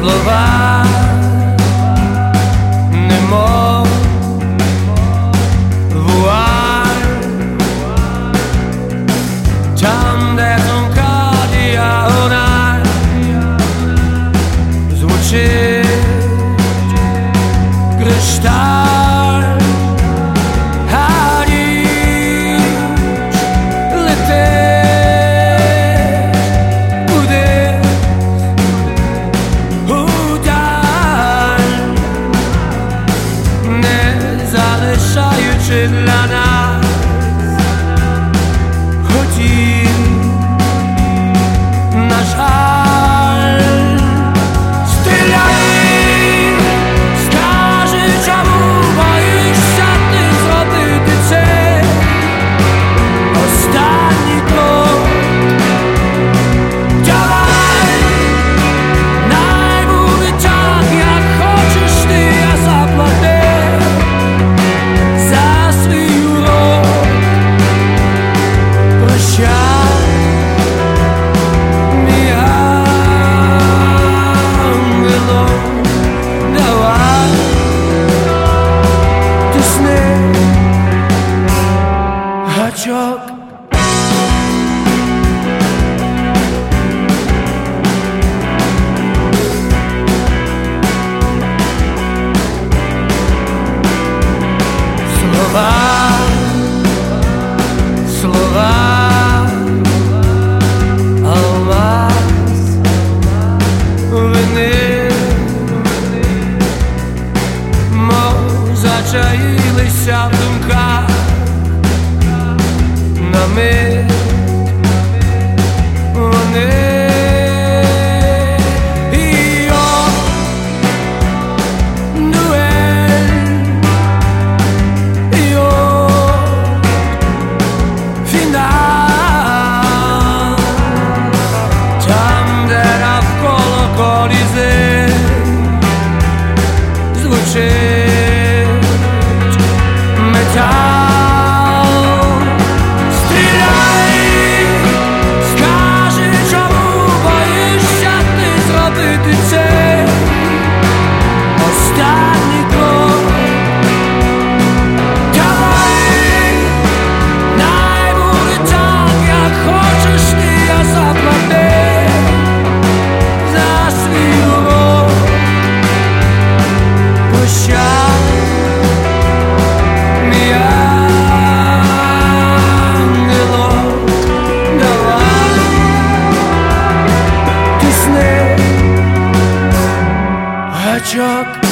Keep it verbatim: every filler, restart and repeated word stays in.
Slova nemo vuoi tam de tonka diagonal zvuči kryształ a dziś lecisz kudy udal nie zaleszający dla nas chodzi na żal. Stylaj skaży czemu boisz się ty zdobyty cel. Ostatni krok działaj, najmówi tak jak chcesz ty, ja zapłacę za swój urok. Prosiaj mi angelo, dawaj ty sny haciok. Slova, slova, almas, вини, мов зачаїлися в думках на мить вони. І от дуель, і от фінал, там, де навколо колізей звучить метал. Стріляй, скажи, чому боїшся ти зробити це. Останній крок давай, най буде так, як хочеш ти, я заплати за свій урок. Прощай, мій ангело, давай ти сни гачок.